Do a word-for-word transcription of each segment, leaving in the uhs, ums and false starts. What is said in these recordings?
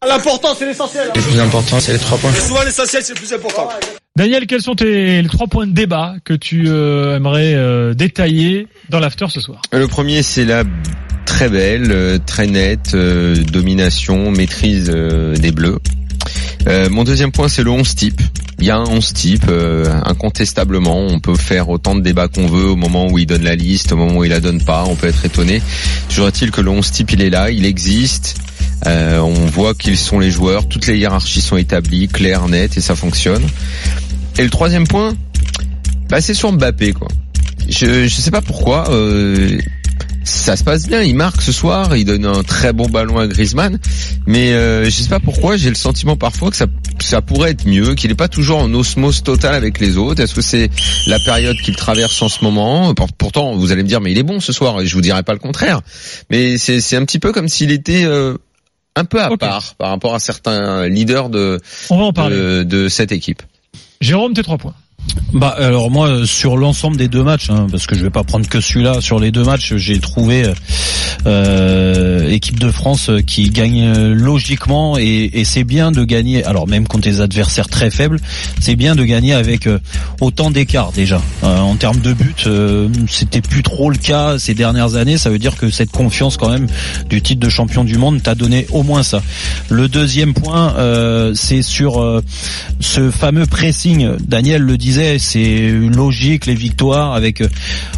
L'important, c'est l'essentiel. Le plus important, c'est les trois points. Et souvent, l'essentiel, c'est le plus important. Daniel, quels sont tes les trois points de débat que tu euh, aimerais euh, détailler dans l'after ce soir? Le premier, c'est la très belle, euh, très nette euh, domination, maîtrise euh, des Bleus. Euh, mon deuxième point, c'est le onze type. Il y a un onze type, euh, incontestablement. On peut faire autant de débats qu'on veut au moment où il donne la liste, au moment où il la donne pas. On peut être étonné. Toujours est-il que le onze type, il est là, il existe. Euh, on voit qu'ils sont les joueurs. Toutes les hiérarchies sont établies, claires, nettes, et ça fonctionne. Et le troisième point, bah, c'est sur Mbappé, quoi. Je, je sais pas pourquoi. Euh, ça se passe bien, il marque ce soir, il donne un très bon ballon à Griezmann, mais euh, je sais pas pourquoi, j'ai le sentiment parfois que ça ça pourrait être mieux, qu'il est pas toujours en osmose totale avec les autres. Est-ce que c'est la période qu'il traverse en ce moment? Pourtant, vous allez me dire, mais il est bon ce soir, et je vous dirai pas le contraire. Mais c'est c'est un petit peu comme s'il était euh, un peu à okay. part par rapport à certains leaders de On va en parler. de, de cette équipe. Jérôme, tes trois points. Bah alors moi sur l'ensemble des deux matchs, hein, parce que je vais pas prendre que celui-là, sur les deux matchs j'ai trouvé euh, équipe de France qui gagne logiquement et, et c'est bien de gagner. Alors même contre des adversaires très faibles, c'est bien de gagner avec autant d'écart déjà. Euh, en termes de but, euh, c'était plus trop le cas ces dernières années. Ça veut dire que cette confiance quand même du titre de champion du monde t'a donné au moins ça. Le deuxième point, euh, c'est sur euh, ce fameux pressing. Daniel le dit. C'est logique les victoires avec euh,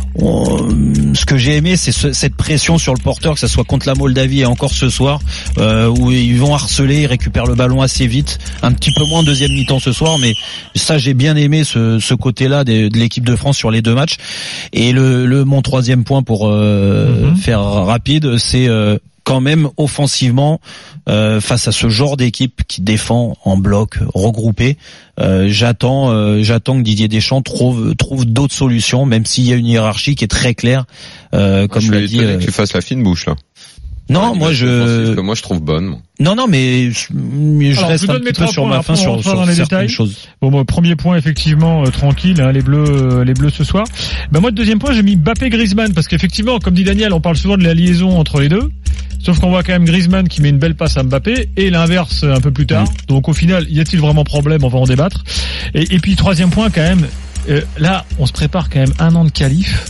ce que j'ai aimé, c'est ce, cette pression sur le porteur, que ça soit contre la Moldavie et encore ce soir euh, où ils vont harceler, ils récupèrent le ballon assez vite, un petit peu moins en deuxième mi-temps ce soir, mais ça j'ai bien aimé ce, ce côté-là de, de l'équipe de France sur les deux matchs. Et le, le mon troisième point pour euh, mm-hmm. faire rapide, c'est euh, quand même offensivement euh, face à ce genre d'équipe qui défend en bloc regroupé, euh, j'attends euh, j'attends que Didier Deschamps trouve trouve d'autres solutions, même s'il y a une hiérarchie qui est très claire, euh, comme l'a dit. Euh... que tu fasses la fine bouche là. Non, ouais, moi je que moi je trouve bonne. Moi. Non non mais je, je Alors, reste je un petit peu sur ma fin sur, sur dans les certaines détails. choses. Bon, moi, premier point effectivement euh, tranquille, hein, les bleus euh, les bleus ce soir. Ben moi, deuxième point, j'ai mis Mbappé Griezmann parce qu'effectivement, comme dit Daniel, on parle souvent de la liaison entre les deux. Sauf qu'on voit quand même Griezmann qui met une belle passe à Mbappé et l'inverse un peu plus tard. Mmh. Donc au final, y a-t-il vraiment problème? On va en débattre. Et, et puis troisième point quand même, euh, là on se prépare quand même un an de qualif.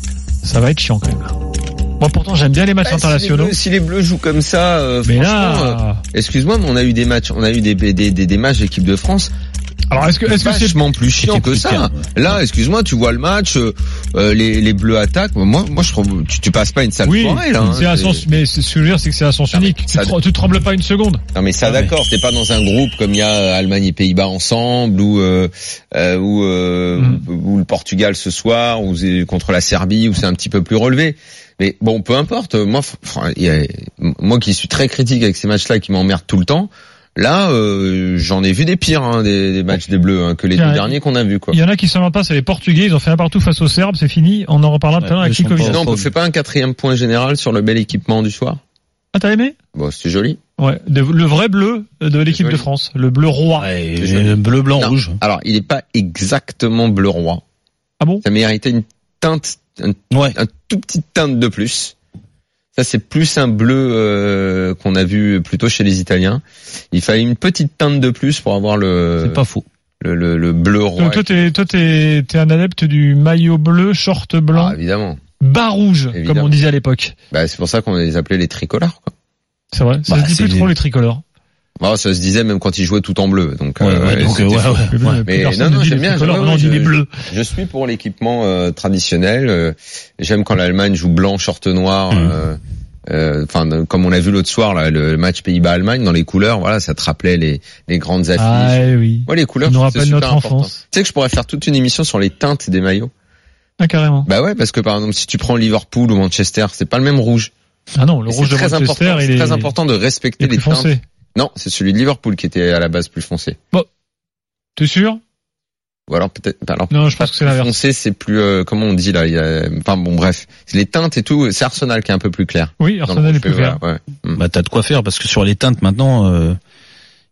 Ça va être chiant quand même là. Moi pourtant j'aime bien les matchs bah, internationaux. Si les, bleus, si les Bleus jouent comme ça, euh, mais franchement, là, euh, excuse-moi, mais on a eu des matchs, on a eu des des des, des matchs d'équipe de France. Alors est-ce que est-ce que c'est vachement plus chiant que ça? Calme. Là, excuse-moi, tu vois le match, euh, les les Bleus attaquent. Moi, moi, je trouve, tu, tu passes pas une sale oui, soirée là. Hein, c'est à sens, mais ce que je veux dire, c'est que c'est à sens unique. Tu, ça... tu trembles pas une seconde. Non, mais ça, ah, d'accord. mais... T'es pas dans un groupe comme il y a Allemagne et Pays-Bas ensemble, ou euh, euh, ou, euh, mm. ou le Portugal ce soir, ou contre la Serbie, où c'est un petit peu plus relevé. Mais bon, peu importe. Moi, y a, moi qui suis très critique avec ces matchs-là, qui m'emmerdent tout le temps. Là, euh, j'en ai vu des pires, hein, des, des matchs des Bleus, hein, que les deux derniers qu'on a vus, quoi. Il y en a qui s'en rendent pas, c'est les Portugais, ils ont fait un partout face aux Serbes, c'est fini, on en reparlera ouais, tout à l'heure avec Kikovic. Non, on fait pas un quatrième point général sur le bel équipement du soir? Ah, t'as aimé? Bon, c'est joli. Ouais, de, le vrai bleu de l'équipe de France, le bleu roi. Ouais, le bleu, blanc, non. rouge. Alors, il est pas exactement bleu roi. Ah bon? Ça méritait une teinte, un, ouais. un tout petit teinte de plus. Ça, c'est plus un bleu euh, qu'on a vu plutôt chez les Italiens. Il fallait une petite teinte de plus pour avoir le. C'est pas faux. Le, le, le bleu roi. Donc toi, t'es, toi, t'es, t'es un adepte du maillot bleu, short blanc. Ah, évidemment. Bas rouge, évidemment. Comme on disait à l'époque. Bah, c'est pour ça qu'on les appelait les tricolores, quoi. C'est vrai. Ça bah, se dit plus trop les tricolores. Oh, ça se disait même quand ils jouaient tout en bleu. Donc, ouais, euh, ouais, donc ouais, ouais, ouais. Mais non, non, j'aime bien. J'aime, non, je, je, bleus. je suis pour l'équipement euh, traditionnel. Euh, j'aime quand l'Allemagne joue blanc, short noir. Mmh. Euh, Enfin, euh, comme on l'a vu l'autre soir, là, le match Pays-Bas-Allemagne, dans les couleurs, voilà, ça te rappelait les, les grandes affiches. Ah oui. Ouais, les couleurs, ça nous rappelle notre important. enfance. Tu sais que je pourrais faire toute une émission sur les teintes des maillots. Ah, carrément. Bah ouais, parce que par exemple, si tu prends Liverpool ou Manchester, c'est pas le même rouge. Ah non, le Et rouge de très Manchester, important, il c'est est très important de respecter les teintes. Foncé. Non, c'est celui de Liverpool qui était à la base plus foncé. Bon. T'es sûr? Ou alors peut-être, alors non, je pense que c'est l'inverse. Foncé, c'est plus, euh, comment on dit là, il y a, enfin bon, bref, c'est les teintes et tout. C'est Arsenal qui est un peu plus clair. Oui, Arsenal est plus clair. Ouais. Bah t'as de quoi faire parce que sur les teintes maintenant, il euh,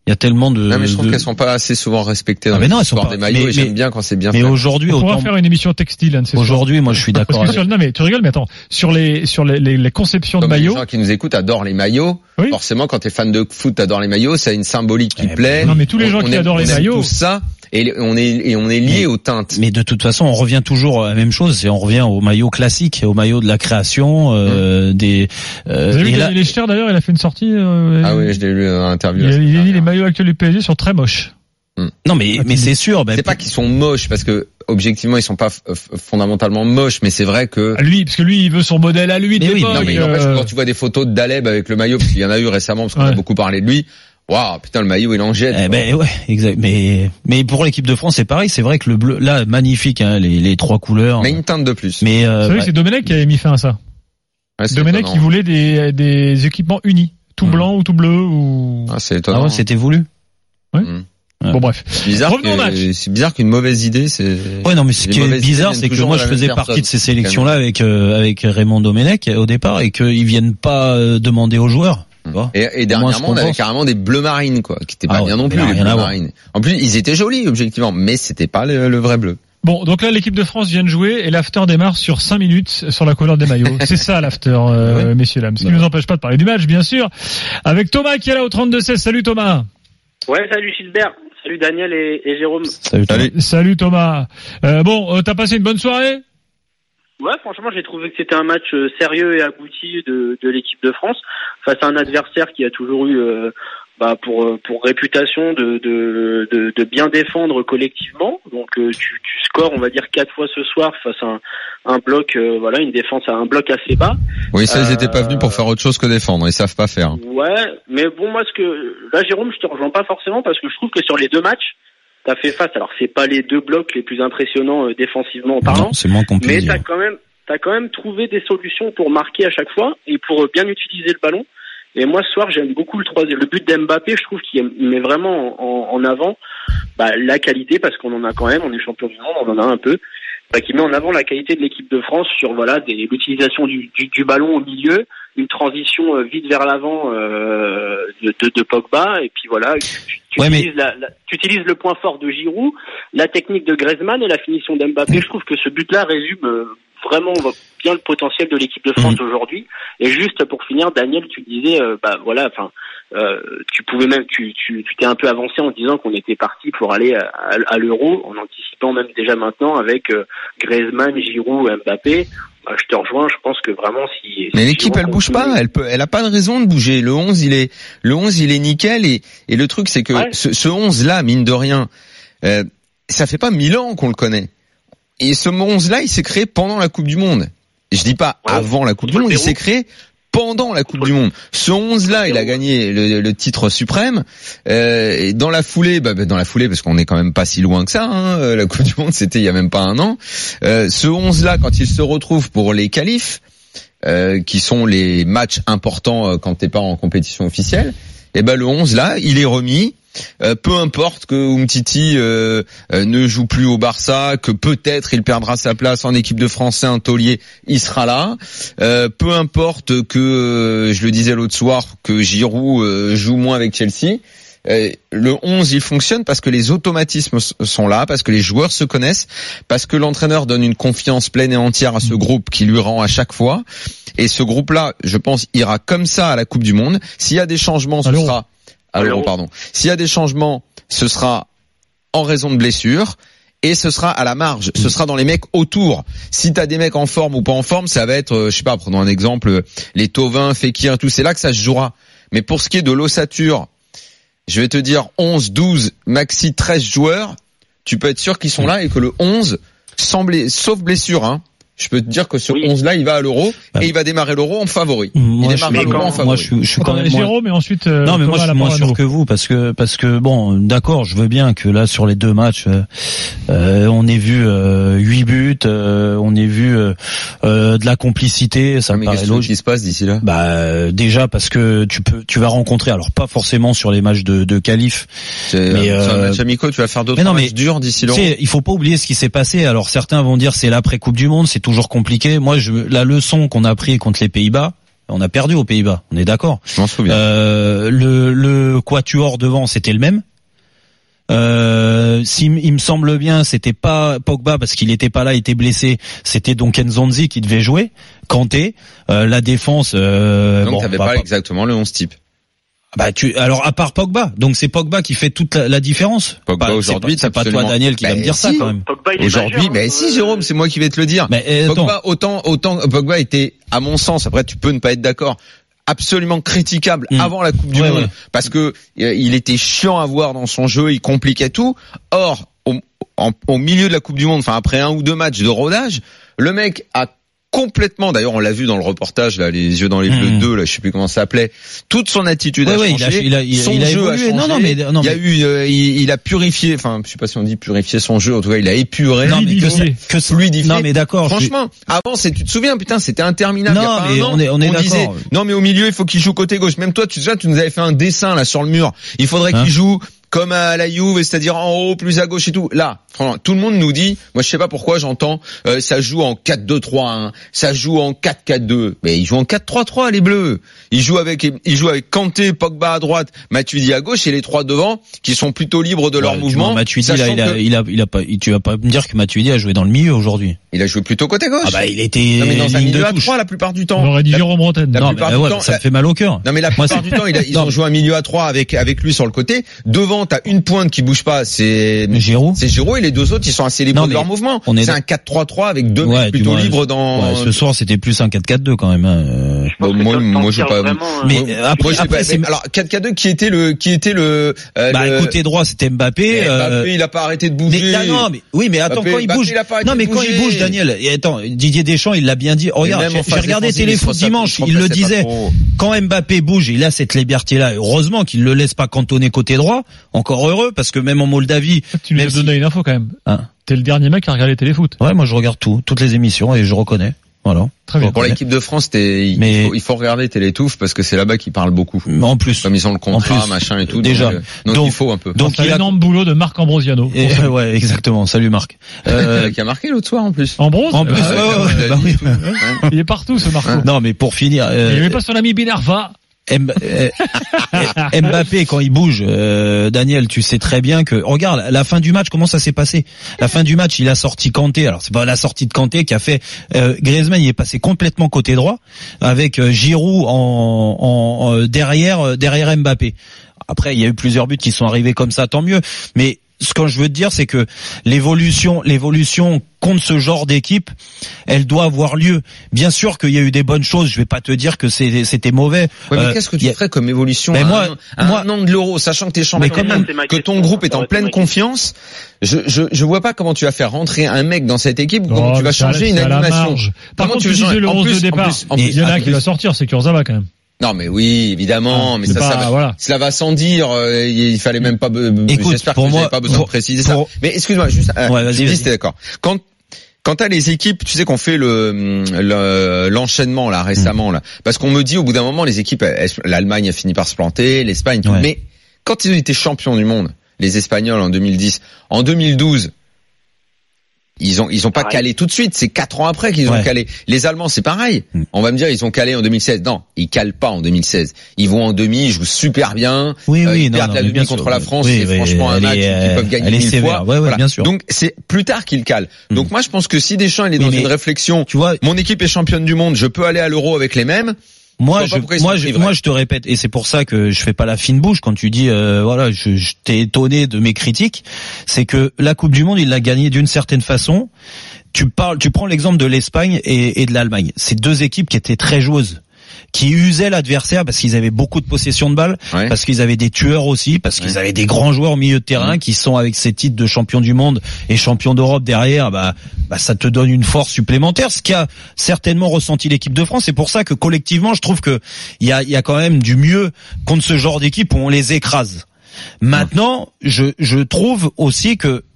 Il y a tellement de. Non, mais je trouve de... qu'elles sont pas assez souvent respectées dans ah mais non, l'histoire pas... des maillots. Mais, et j'aime mais, bien quand c'est bien mais fait. aujourd'hui, on pourra autant... faire une émission textile. Hein, aujourd'hui, moi, je suis d'accord. Parce que sur... non, mais tu rigoles, mais attends, sur les sur les, les, les conceptions Comme de maillots. Les gens qui nous écoutent adorent les maillots. Oui. Forcément, quand t'es fan de foot, t'adores les maillots. Ça a une symbolique qui Eh plaît. Non, mais tous les on, gens on qui aime, adorent les on aime maillots. Tout ça. Et on est et on est lié mais, aux teintes. Mais de toute façon, on revient toujours à la même chose. C'est on revient au maillot classique, au maillot de la création, euh, mmh. des. Euh, Vous avez vu là... Lechter d'ailleurs, il a fait une sortie. Euh, ah oui, je l'ai lu dans l'interview. Il, il a dit les maillots actuels du P S G sont très moches. Mmh. Non, mais mais c'est sûr. Ben, c'est pas qu'ils sont moches parce que objectivement ils sont pas f- f- fondamentalement moches, mais c'est vrai que. À lui, parce que lui, il veut son modèle à lui. Mais oui, non, mais euh... en fait, quand tu vois des photos de Daleb avec le maillot, parce qu'il y en a eu récemment, parce qu'on ouais. a beaucoup parlé de lui. Waouh, putain, le maillot, il en jette. Eh ben ouais, exact. Mais mais pour l'équipe de France, c'est pareil. C'est vrai que le bleu, là, magnifique, hein, les les trois couleurs. Mais une teinte de plus. Mais euh, c'est vrai que c'est Domenech qui avait mis fin à ça. Ouais, Domenech qui voulait des des équipements unis, tout mmh. blanc ou tout bleu ou. Ah, c'est étonnant. Ah ouais, c'était voulu. Ouais. Mmh. Ouais. Bon bref. C'est bizarre. Que, c'est bizarre qu'une mauvaise idée, c'est. Ouais non mais ce qui est bizarre, c'est que moi je faisais partie de ces sélections-là avec euh, avec Raymond Domenech au départ et qu'ils viennent pas euh, demander aux joueurs. Et, et dernièrement, on avait carrément des bleus marines, quoi, qui étaient pas ah, bien ouais, non plus, les bleus marines. En plus, ils étaient jolis, objectivement, mais c'était pas le, le vrai bleu. Bon, donc là, l'équipe de France vient de jouer et l'after démarre sur cinq minutes sur la couleur des maillots. C'est ça, l'after, euh, ouais. messieurs, dames. Ce qui ne nous empêche pas de parler du match, bien sûr. Avec Thomas qui est là au trente-deux seize. Salut Thomas. Ouais, salut Gilbert. Salut Daniel et, et Jérôme. Salut Thomas. Salut, Salut Thomas. Euh, bon, euh, t'as passé une bonne soirée? Ouais, franchement, j'ai trouvé que c'était un match sérieux et abouti de, de l'équipe de France face à un adversaire qui a toujours eu, euh, bah, pour pour réputation de de de, de bien défendre collectivement. Donc, euh, tu, tu scores, on va dire quatre fois ce soir face à un, un bloc, euh, voilà, une défense à un bloc assez bas. Oui, ça, euh, ils étaient pas venus pour faire autre chose que défendre. Ils savent pas faire. Ouais, mais bon, moi, ce que là, Jérôme, je te rejoins pas forcément parce que je trouve que sur les deux matchs, t'as fait face. Alors, c'est pas les deux blocs les plus impressionnants euh, défensivement en parlant. Non, c'est moins qu'on peut mais dire. t'as quand même, t'as quand même trouvé des solutions pour marquer à chaque fois et pour bien utiliser le ballon. Et moi, ce soir, j'aime beaucoup le troisième, le but d'Mbappé. Je trouve qu'il met vraiment en, en avant, bah, la qualité, parce qu'on en a quand même, on est champion du monde, on en a un peu, bah, qui met en avant la qualité de l'équipe de France sur, voilà, des, l'utilisation du, du, du ballon au milieu, une transition euh, vite vers l'avant, euh, de, de, de Pogba, et puis voilà, tu, tu, ouais, utilises mais... la, la, tu utilises le point fort de Giroud, la technique de Griezmann et la finition d'Mbappé. Je trouve que ce but-là résume euh, vraiment bien le potentiel de l'équipe de France mmh. aujourd'hui. Et juste pour finir, Daniel, tu disais, euh, bah voilà, enfin, euh, tu pouvais même, tu, tu, tu t'es un peu avancé en disant qu'on était parti pour aller à, à, à l'Euro, en anticipant même déjà maintenant avec euh, Griezmann, Giroud, Mbappé. Bah, je te rejoins, je pense que vraiment si. Mais si l'équipe, elle bouge pas, elle peut, elle a pas de raison de bouger. Le onze, il est, le onze, il est nickel et et le truc, c'est que ouais. ce, ce onze là, mine de rien, euh, ça fait pas mille ans qu'on le connaît. Et ce onze là, il s'est créé pendant la Coupe du Monde. Je dis pas ouais. avant la Coupe du Monde, il s'est créé pendant la Coupe du Monde. Ce onze-là, il a gagné le, le titre suprême. Euh, et dans la foulée, bah, bah, dans la foulée, parce qu'on est quand même pas si loin que ça. Hein, la Coupe du Monde, c'était il y a même pas un an. Euh, ce onze-là, quand il se retrouve pour les qualifs, euh, qui sont les matchs importants quand t'es pas en compétition officielle, et ben le onze-là, il est remis. Euh, peu importe que Umtiti euh, euh, ne joue plus au Barça, que peut-être il perdra sa place en équipe de France, un taulier, il sera là. Euh, peu importe que, euh, je le disais l'autre soir, que Giroud euh, joue moins avec Chelsea. Euh, le onze, il fonctionne parce que les automatismes sont là, parce que les joueurs se connaissent, parce que l'entraîneur donne une confiance pleine et entière à ce groupe qui lui rend à chaque fois. Et ce groupe-là, je pense, ira comme ça à la Coupe du Monde. S'il y a des changements, ce Alors sera... À l'Euro, pardon. S'il y a des changements, ce sera en raison de blessures et ce sera à la marge. Ce sera dans les mecs autour. Si t'as des mecs en forme ou pas en forme, ça va être, euh, je sais pas, prenons un exemple, les Thauvin, Fekir et tout. C'est là que ça se jouera. Mais pour ce qui est de l'ossature, je vais te dire onze, douze, maxi treize joueurs. Tu peux être sûr qu'ils sont là et que le onze, sans bla- sauf blessure, hein. Je peux te dire que ce oui. onze-là, il va à l'Euro bah. et il va démarrer l'Euro en favori. Moi, il démarre l'Euro en favori. Moi, je, je suis quand même Jérôme, mais ensuite. Euh, non, mais moi, je suis moins sûr que vous parce que parce que bon, d'accord, je veux bien que là sur les deux matchs, euh, on ait vu euh, huit buts, euh, on ait vu euh, euh, de la complicité. Ça ah, me mais paraît qu'est-ce logique. qui se passe d'ici là? Bah déjà parce que tu peux, tu vas rencontrer, alors pas forcément sur les matchs de, de qualif. C'est, mais euh, sur un match amicaux, tu vas faire d'autres matchs durs d'ici l'Euro. Il faut pas oublier ce qui s'est passé. Alors certains vont dire c'est l'après Coupe du Monde, c'est toujours compliqué. Moi, je, la leçon qu'on a pris contre les Pays-Bas, On a perdu aux Pays-Bas. On est d'accord. Je m'en souviens. Euh, le, le quatuor devant, c'était le même. Euh, si il me semble bien, c'était pas Pogba parce qu'il était pas là, il était blessé. C'était donc Nzonzi qui devait jouer. Kanté, euh, la défense. Euh, Donc bon, t'avais bah, pas pas- exactement le onze type. Bah tu alors à part Pogba, donc c'est Pogba qui fait toute la, la différence. Pogba Bah, aujourd'hui, c'est pas, c'est pas toi absolument. Daniel qui va Bah, me dire si. ça quand même. Pogba, il est Aujourd'hui, majeur, mais hein. si Jérôme, c'est moi qui vais te le dire. Mais eh, attends. Pogba, autant, autant Pogba était, à mon sens, après tu peux ne pas être d'accord, absolument critiquable Mm. avant la Coupe du Ouais, Monde, ouais. parce que euh, il était chiant à voir dans son jeu, il compliquait tout. Or, au, en- au milieu de la Coupe du Monde, enfin après un ou deux matchs de rodage, le mec a complètement, d'ailleurs on l'a vu dans le reportage là, les yeux dans les bleus Mm. deux, là, je sais plus comment ça s'appelait, toute son attitude Ouais, a ouais, il a- changé, il a- il a- son il a jeu évolué. a changé. Non, non, mais- non, il y a mais- eu, euh, il, il a purifié, enfin je sais pas si on dit purifier son jeu, en tout cas il a épuré. Non, mais que, Fluidifié. que Fluidifié. Non mais d'accord. je suis- Franchement, avant, c'est, tu te souviens, putain, c'était interminable. Non, il y a pas mais un an, on est- on est d'accord. disait, non, mais au milieu, il faut qu'il joue côté gauche. Même toi, tu, déjà, tu nous avais fait un dessin, là, sur le mur. Il faudrait Hein qu'il joue comme à la Juve, c'est-à-dire en haut, plus à gauche et tout. Là, franchement, tout le monde nous dit, moi, je sais pas pourquoi j'entends, euh, ça joue en quatre deux trois un, ça joue en quatre quatre deux. Mais ils jouent en quatre trois trois, les Bleus. Ils jouent avec, ils jouent avec Kanté, Pogba à droite, Matuidi à gauche et les trois devant, qui sont plutôt libres de leur Ouais, tu mouvement. vois, Matuidi, là, sachant il a, que- il a, il a pas, tu vas pas me dire que Matuidi a joué dans le milieu aujourd'hui. il a joué plutôt côté gauche. Ah bah il était non, mais dans un ligne de milieu à touche. trois la plupart du temps. On aurait dit La- Jérôme Bretagne. la Non, plupart mais du ouais, temps, ça la- me fait mal au cœur. Non mais la Moi, plupart c'est- du temps, il a- ils Non, ont mais- joué un milieu à trois avec avec lui sur le côté. Devant, t'as une pointe qui bouge pas, c'est Giroud. c'est Giroud et les deux autres, ils sont assez libres Non, de mais leur mouvement. on est- C'est un quatre trois trois avec deux Ouais, mecs du plutôt moins, libres dans. Ouais, ce soir, c'était plus un quatre quatre deux quand même. hein. Euh, Je pense Bon, que moi, Tom moi, j'ai Tanker, pas. vraiment, euh, Mais, moi, euh, après- moi, j'ai après, pas- c'est- Alors quatre quatre deux qui était le qui était le. euh, bah le- côté droit, c'était Mbappé. Mbappé, euh, il a pas arrêté de Mais, bouger. ah non, mais oui, mais attends, Mbappé- quand il Mbappé, bouge, il a pas arrêté non, mais de quand il bouger. bouge, Daniel, et attends, Didier Deschamps, il l'a bien dit. Oh, Mais regarde, même en j'ai phase j'ai regardé défensive, il se Téléfoot replaçait- dimanche, il se il le replaçait pas disait. trop. Quand Mbappé bouge, il a cette liberté-là. Heureusement qu'il le laisse pas cantonner côté droit. Encore heureux, parce que même en Moldavie, Tu nous même as si- donné une info quand même. Hein. T'es le dernier mec à regarder Téléfoot. ouais, moi je regarde tout, toutes les émissions et je reconnais. Voilà. Très bien. Pour l'équipe de France, c'était- il, Mais- faut, il faut regarder Télétouffe parce que c'est là-bas qu'ils parlent beaucoup. Mais en plus. Comme ils ont le contrat, plus, machin et tout. déjà. Donc, euh, donc, Donc- il faut un peu. donc C'est il un a, énorme boulot de Marc Ambrosiano. et, ouais, exactement. Salut Marc. Euh, qui a marqué l'autre soir en plus. Ambrose, en plus, euh, ouais, ouais, ouais, bah oui. il est partout ce Marco. Non, mais pour finir, euh, Il n'y avait pas son ami Binarva. M- euh, Mbappé quand il bouge, euh, Daniel, tu sais très bien que regarde la fin du match, comment ça s'est passé. La fin du match, il a sorti Kanté. Alors c'est pas la sortie de Kanté qui a fait euh, Griezmann, il est passé complètement côté droit avec euh, Giroud en, en, en- derrière euh, derrière Mbappé. Après, il y a eu plusieurs buts qui sont arrivés comme ça, tant mieux. Mais ce que je veux te dire, c'est que l'évolution, l'évolution contre ce genre d'équipe, elle doit avoir lieu. Bien sûr qu'il y a eu des bonnes choses. Je vais pas te dire que c'est- c'était mauvais. Ouais, mais Euh, qu'est-ce que tu il y a- ferais comme évolution Mais à moi- un, à moi- un an de l'Euro, sachant que t'es champion, Mais quand même, c'est ma que question, ton groupe est ça en aurait été pleine ma question. confiance, je, je je vois pas comment tu vas faire rentrer un mec dans cette équipe ou comment Oh, tu vas c'est à la- changer une c'est à la animation. marge. Par Comment contre, tu tu veux changer- disais le en onze plus- de en départ. plus- en Il plus- y en a en un qui plus- va sortir, c'est Kurzawa quand même. Non mais oui, évidemment, Ah, mais c'est ça, pas- ça va, voilà. cela va sans dire. euh, il fallait même pas. be- Écoute, J'espère que pour vous moi, n'avez pas besoin pour- de préciser pour- ça. Mais excuse-moi, juste. euh, Ouais, vas-y, je me dis, vas-y. c'était d'accord. Quand quand t'as les équipes, tu sais qu'on fait le le- l'enchaînement là récemment là, parce qu'on me dit au bout d'un moment les équipes, elles- l'Allemagne a fini par se planter, l'Espagne, tout. Ouais. Mais quand ils ont été champions du monde, les Espagnols en deux mille dix, en deux mille douze. Ils ont ils ont pas Pareil. calé tout de suite, c'est quatre ans après qu'ils ont Ouais. calé. Les Allemands c'est pareil. Mm. On va me dire ils ont calé en deux mille seize. Non, ils calent pas en deux mille seize. Ils vont en demi, ils jouent super bien. Oui, Euh, oui, ils non, perdent non, la mais demi bien contre sûr. la France, Oui, c'est oui, franchement un elle match est, qu'ils peuvent gagner elle est mille sévère. fois. Ouais, ouais, Voilà. bien sûr. Donc c'est plus tard qu'ils calent. Mm. Donc moi je pense que si Deschamps il est Oui, dans mais- une réflexion, Tu vois, mon équipe est championne du monde, je peux aller à l'Euro avec les mêmes. moi, Je vois je, pas pourquoi ils moi, s'en je, priveraient. moi, je te répète, et c'est pour ça que je fais pas la fine bouche quand tu dis, euh, voilà, je, je t'ai étonné de mes critiques. C'est que la Coupe du Monde, il l'a gagnée d'une certaine façon. Tu parles, tu prends l'exemple de l'Espagne et, et de l'Allemagne. C'est deux équipes qui étaient très joueuses, qui usaient l'adversaire parce qu'ils avaient beaucoup de possession de balles, Ouais. parce qu'ils avaient des tueurs aussi, parce qu'ils Ouais. avaient des grands joueurs au milieu de terrain qui sont avec ces titres de champion du monde et champion d'Europe derrière. Bah, bah, ça te donne une force supplémentaire, ce qu'a certainement ressenti l'équipe de France. C'est pour ça que collectivement, je trouve que il y a, il y a quand même du mieux contre ce genre d'équipe où on les écrase. Maintenant, je, je trouve aussi que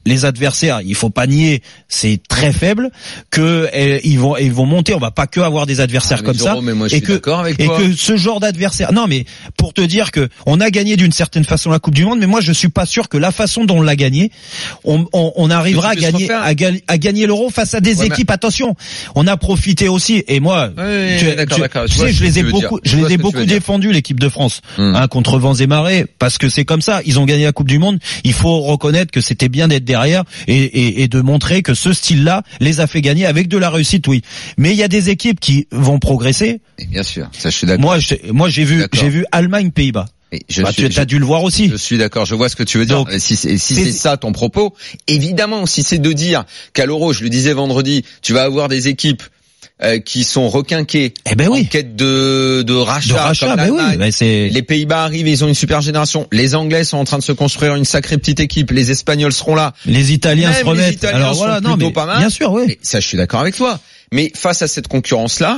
les adversaires, il faut pas nier, c'est très faible, que eh, ils vont ils vont monter. On va pas que avoir des adversaires ah, comme Jérôme, ça. Mais moi, je et suis que d'accord avec et toi. que ce genre d'adversaire. Non, mais pour te dire que on a gagné d'une certaine façon la Coupe du Monde, mais moi je suis pas sûr que la façon dont on l'a gagné, on, on, on arrivera à gagner à, ga- à gagner l'Euro face à des ouais, équipes. Mais... Attention, on a profité aussi. Et moi, ouais, tu, d'accord, tu, d'accord. tu sais, je les ai beaucoup, je les ai beaucoup défendus l'équipe de France hum. hein, contre vents et marées, parce que c'est comme ça. Ils ont gagné la Coupe du Monde. Il faut reconnaître que c'était bien d'être derrière et, et, et de montrer que ce style-là les a fait gagner avec de la réussite, oui. Mais il y a des équipes qui vont progresser. Et bien sûr, ça je suis d'accord. Moi, je, moi j'ai vu, j'ai vu Allemagne-Pays-Bas. Je bah, suis, tu as dû le voir aussi. Je suis d'accord, je vois ce que tu veux dire. Donc, si c'est, si c'est, c'est ça ton propos, évidemment, si c'est de dire qu'à l'Euro, je le disais vendredi, tu vas avoir des équipes euh, qui sont requinquées eh ben oui. en quête de, de rachat. De rachat, comme ben oui, ben c'est... Les Pays-Bas arrivent, ils ont une super génération. Les Anglais sont en train de se construire une sacrée petite équipe. Les Espagnols seront là. Les Italiens Même se remettent. Les Italiens Alors sont voilà, non, mais pas mal. Bien sûr, oui. Et ça, je suis d'accord avec toi. Mais face à cette concurrence-là,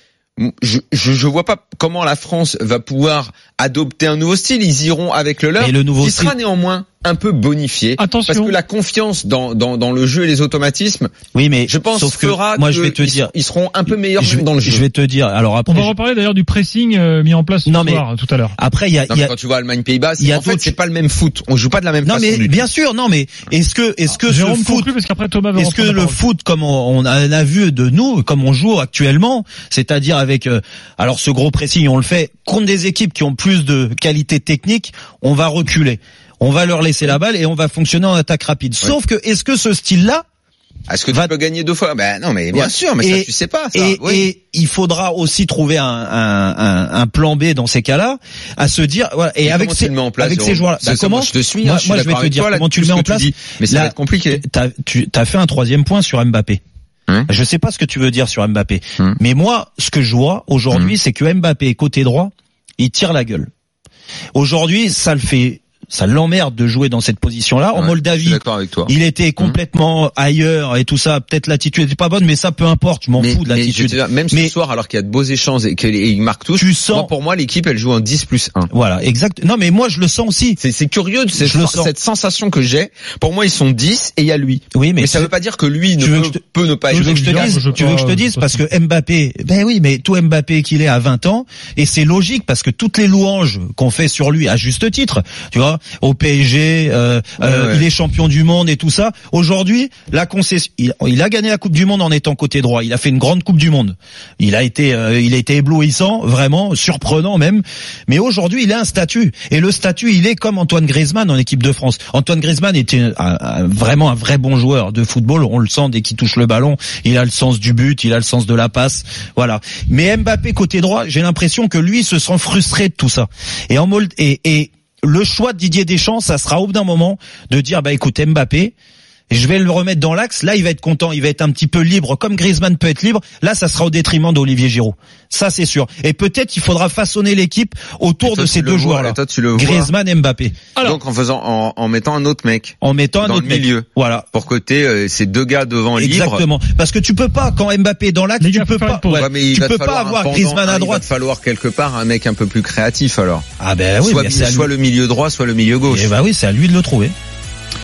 Je, je, je vois pas comment la France va pouvoir adopter un nouveau style. Ils iront avec le leur, le nouveau qui style... sera néanmoins un peu bonifié. Attention. Parce que la confiance dans, dans, dans le jeu et les automatismes, oui, mais je pense, sauf que fera moi, que je vais te ils, dire, ils seront un peu meilleurs je, même dans le jeu. Je vais te dire. Alors après, on va je... reparler d'ailleurs du pressing euh, mis en place ce non, soir, mais tout à l'heure. Après, il y a, non, y a... quand tu vois Allemagne-Pays-Bas, y a en fait, c'est pas le même foot. On joue pas de la même non, façon. Non, mais bien sûr, non, mais est-ce que, est-ce que Jérôme ce foot, parce qu'après Thomas va est-ce que le foot, comme on, on a vu de nous, comme on joue actuellement, c'est-à-dire avec, euh, alors ce gros pressing, on le fait contre des équipes qui ont plus de qualité technique, on va reculer. On va leur laisser la balle et on va fonctionner en attaque rapide. Oui. Sauf que, est-ce que ce style-là, est-ce que va... tu peux gagner deux fois? Ben non, mais bien ouais. sûr, mais et, ça tu sais pas. Ça. Et, oui. et il faudra aussi trouver un, un, un, un plan B dans ces cas-là, à se dire. Voilà, et, et avec ces, place, avec ces joueurs-là, bah, comment moi, je te suis. Moi, hein, je, moi, je vais te dire toi, comment tu le mets en place. Dis, mais ça là, va être compliqué. T'as, tu as fait un troisième point sur Mbappé. Hum. Je sais pas ce que tu veux dire sur Mbappé, hum. mais moi, ce que je vois aujourd'hui, hum. c'est que Mbappé côté droit, il tire la gueule. Aujourd'hui, ça le fait. Ça l'emmerde de jouer dans cette position-là. En ouais, Moldavie, il était complètement mmh. ailleurs et tout ça. Peut-être l'attitude était pas bonne, mais ça, peu importe. Je m'en mais, fous de l'attitude. Dire, même mais ce soir, alors qu'il y a de beaux échanges et qu'ils marquent tous, tu sens... moi, pour moi, l'équipe, elle joue en dix plus un. Voilà, exact. Non, mais moi, je le sens aussi. C'est, c'est curieux, cette, je le sens. Cette sensation que j'ai. Pour moi, ils sont dix et il y a lui. Oui, mais, mais ça veut pas dire que lui ne peut, te... peut ne pas être. Tu veux que je te dise, tu veux que je te dise, parce que Mbappé, ben oui, mais tout Mbappé qu'il est à vingt ans, et c'est logique parce que toutes les louanges qu'on fait sur lui, à juste titre, tu vois, au P S G, Euh, ouais, euh, ouais. il est champion du monde et tout ça. Aujourd'hui, la concession, il, il a gagné la Coupe du Monde en étant côté droit. Il a fait une grande Coupe du Monde. Il a été, euh, il a été éblouissant, vraiment surprenant même. Mais aujourd'hui, il a un statut. Et le statut, il est comme Antoine Griezmann en équipe de France. Antoine Griezmann était un, un, vraiment un vrai bon joueur de football. On le sent dès qu'il touche le ballon. Il a le sens du but, il a le sens de la passe. Voilà. Mais Mbappé côté droit, j'ai l'impression que lui se sent frustré de tout ça. Et en Mold et, et le choix de Didier Deschamps, ça sera au bout d'un moment de dire, bah écoute, Mbappé, je vais le remettre dans l'axe. Là, il va être content, il va être un petit peu libre, comme Griezmann peut être libre. Là, ça sera au détriment d'Olivier Giroud. Ça, c'est sûr. Et peut-être il faudra façonner l'équipe autour toi, de ces deux joueurs-là. Toi, tu le Griezmann et Mbappé. Alors, donc en faisant, en, en mettant un autre mec. En mettant un dans autre le milieu. Mec. Voilà. Pour côté euh, ces deux gars devant libres. Exactement. Parce que tu peux pas, quand Mbappé est dans l'axe, tu peux pas. Ouais, mais tu peux pas avoir pendant, Griezmann à droite. Il va falloir quelque part un mec un peu plus créatif alors. Ah ben oui. Soit, mais soit le milieu droit, soit le milieu gauche. Et bah oui, c'est à lui de le trouver.